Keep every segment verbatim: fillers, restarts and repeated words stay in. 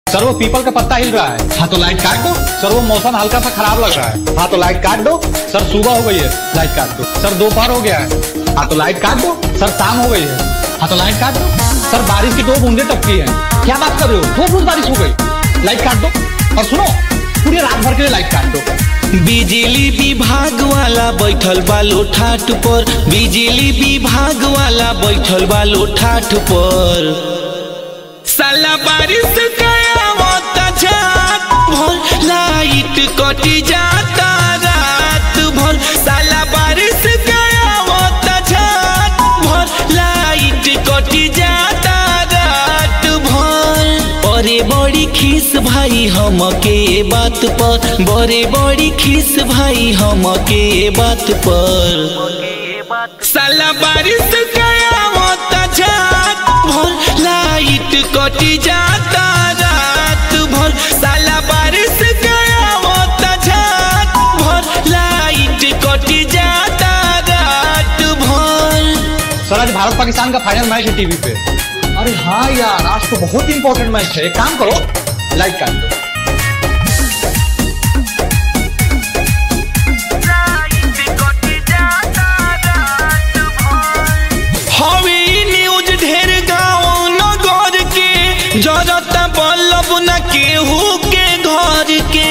सर वो पीपल का पत्ता हिल रहा है। हाँ तो लाइट काट दो। सर वो मौसम हल्का सा खराब लग रहा है। हाँ तो लाइट काट दो। सर सुबह हो गई है, लाइट काट दो। सर दोपहर हो गया है। हाँ तो लाइट काट दो। सर शाम हो गई है। हाँ तो लाइट काट दो। सर बारिश की दो बूंदे टपकी हैं। क्या बात कर रहे हो? दो बूंद बारिश हो गई, लाइट काट दो। और सुनो, पूरी रात भर के लिए लाइट काट दो। बिजली विभाग वाला बैठल बालो ठाट पर, बिजली विभाग वाला बैठल बालो ठाट पर। साला बारिश कयावता जात भर, लाइट कटी जाता रात भर। साला बारिश कयावता जात भर, लाइट कटी जाता रात भर। बड़े बड़ी खीस भाई हम के बात पर, बड़े बड़ी खीस भाई हम के बात पर। साला बारिश कयावता जात भर, लाइट कटी जाता रात भर। साला बारिश कयावता जात भर, लाइट कटी जाता रात भर। सर आज भारत पाकिस्तान का फाइनल मैच है टीवी पे। अरे हाँ यार, आज तो बहुत इंपॉर्टेंट मैच है। एक काम करो, लाइट काट दो। हवी न्यूज ढेर गाँव नगर के, जरता बल्ब न केहू के घर के।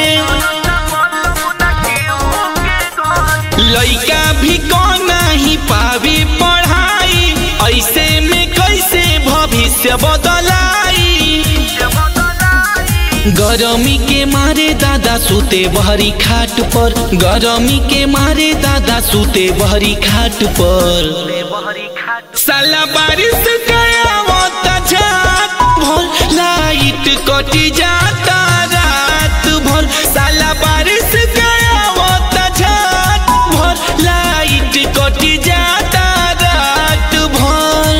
लइका भी कोना ही पावी पढ़ाई, ऐसे में कैसे भविष्य बदलाई। गरमी के मारे दादा सूते बहरी खाट पर, गरमी के मारे दादा सूते बहरी खाट पर। साला बारिश कयावता जात भर, लाइट कटी जाता रात भर। साला बारिश कयावता जात भर, लाइट कटी जाता रात भर।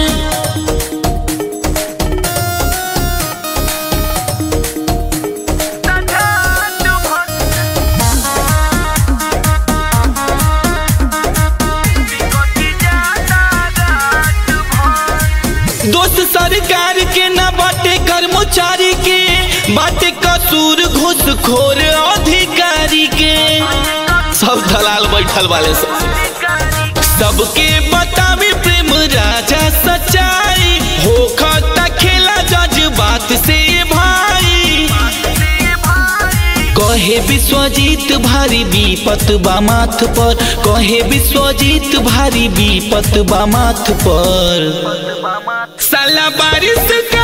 दोस्त सरकार के न बाटे कर्मचारी के, बाटे कसूर घूसखोर अधिकारी के। सब दलाल बैठल वाले सब, सबके बतावे प्रेम राजा सच्चाई। होखता खेला जज्बात से भाई, कहे विश्वजीत भारी विपत बा माथ पर, कहे विश्वजीत भारी विपत बा माथ पर। साला बारिश